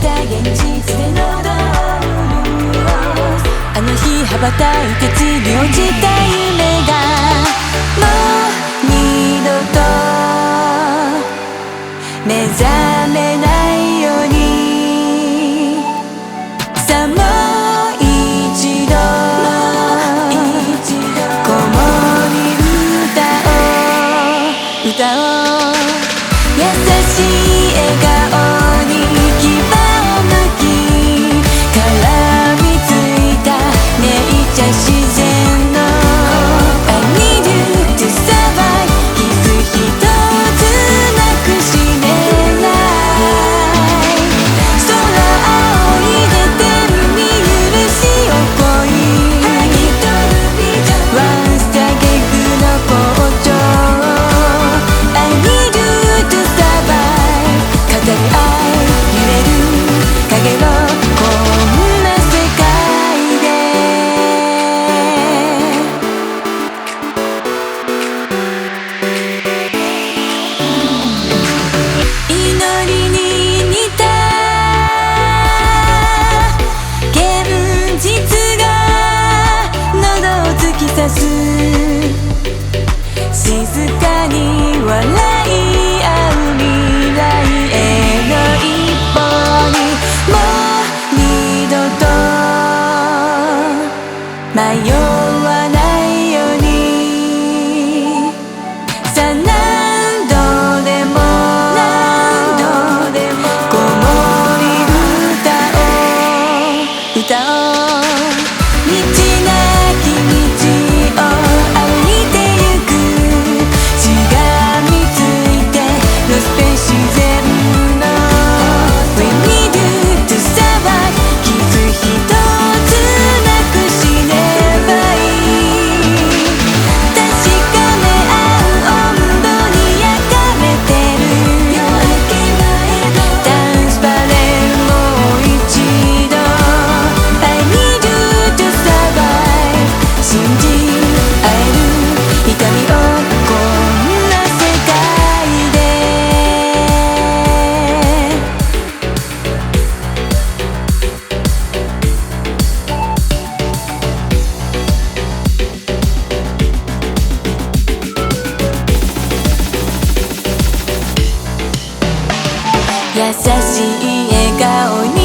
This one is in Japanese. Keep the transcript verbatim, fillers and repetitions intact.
た現実で喉を潤す。あの日羽ばたいて地に落ちた夢がもう二度と目覚めないように、さあもう一度子守歌を歌おう。優しい笑顔に牙をむき絡みついたネイチャー自然の I need you to survive 傷一つなくしめない。空仰いで天に許しを恋ワンスターゲグの校長 I need you to survive 語り合い揺れる影をこんな世界で祈りに似た現実が喉を突き刺す。静かに笑い合う未来への一歩にもう二度と迷わないように。さあ何度でも子守歌を歌おう。道なき道を歩いてゆくしがみついてロスペ自然の We need you to survive 傷一つなくしればいい。確かめ合う温度に焼かれてる夜明け前のトランスパレントもう一度 I need you to survive 信じ合える痛みをこんな世界で。優しい笑顔に